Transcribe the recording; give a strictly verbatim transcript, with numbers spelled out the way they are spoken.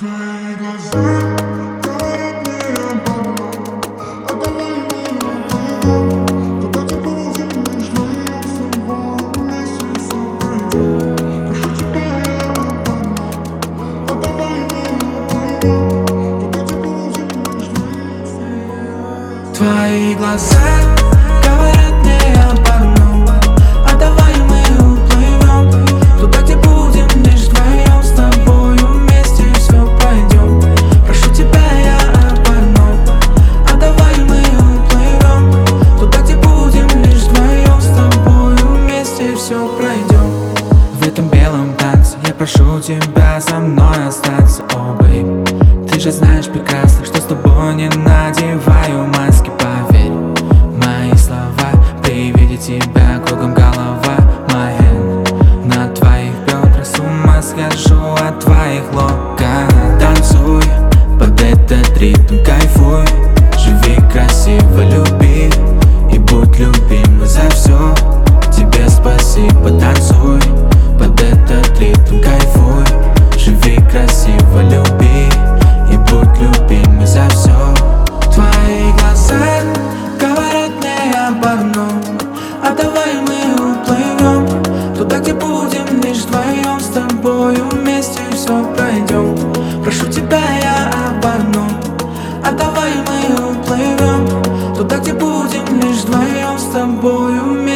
Твои глаза говорят мне об одном: а давай мы уплывем туда, где будем лишь вдвоем с тобой вместе всё пройдем. Прошу тебя я об одном: а давай мы уплывем туда, где будем лишь вдвоем с тобой. Твои глаза говорят мне об одном: а давай мы уплывем туда, где будем лишь вдвоем с тобою вместе все пройдем. Прошу тебя я об одном: а давай мы уплывем туда, где будем лишь вдвоем с тобою вместе все пройдем. В этом белом танце я прошу тебя со мной остаться, о, бэйб. Ты же знаешь прекрасно, что с тобой не надеваю маски, поверь. Мои слова при виде тебя кругом голова. My hand на твоих бедрах, с ума схожу от твоих локонов. Танцуй под этот ритм, кайфуй, живи красиво, люби и будь любим за все. Тебе спасибо, танцуй под этот ритм, кайфуй, живи красиво, люби и будь любим за все. Твои глаза говорят мне об одном: а давай мы уплывем туда, где будем лишь вдвоем с тобою вместе все пройдем. Прошу тебя я об одном: а давай мы уплывем туда, где будем лишь вдвоем с тобою вместе.